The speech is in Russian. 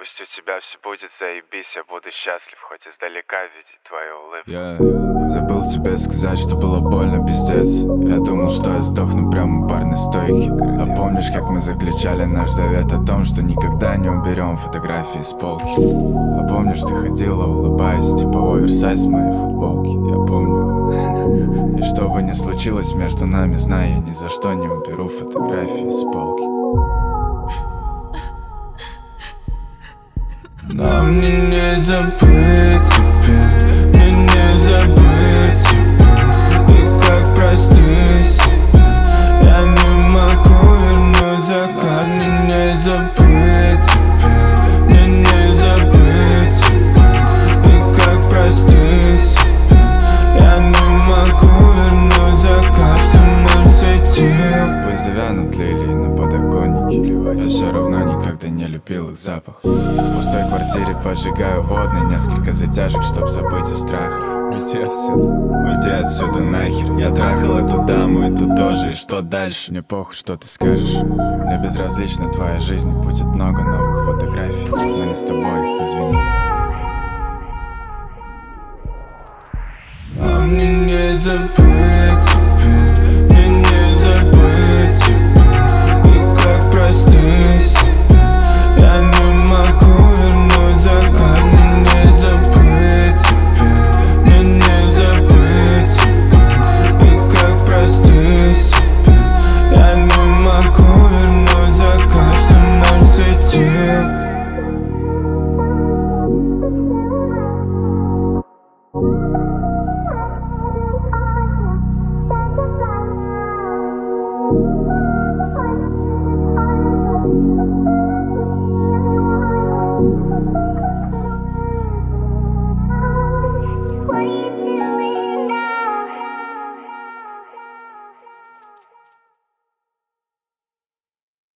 Пусть у тебя все будет, заебись, я буду счастлив, хоть издалека видеть твою улыбку. Я забыл тебе сказать, что было больно, пиздец. Я думал, что я сдохну прямо у барной стойки. А помнишь, как мы заключали наш завет о том, что никогда не уберем фотографии с полки? А помнишь, ты ходила, улыбаясь, типа оверсайз в моей футболке? Я помню. И что бы ни случилось между нами, знай, я ни за что не уберу фотографии с полки. Но мне не забыть тебя, мне не забыть тебя. И как простить себя, я не могу вернуть закат. Мне не забыть тебя, мне не забыть тебя. И как простить себя, я не могу вернуть закат, что нам светил. Пусть завянут лилии на подоконнике, я все равно никогда не любил их запах. В пустой квартире поджигаю водный, несколько затяжек, чтоб забыть о страхах. Уйди отсюда нахер. Я трахал эту даму и ту тоже. И что дальше? Мне похуй, что ты скажешь. Мне безразлична твоя жизнь. Будет много новых фотографий, но не с тобой, извини. А мне не забыть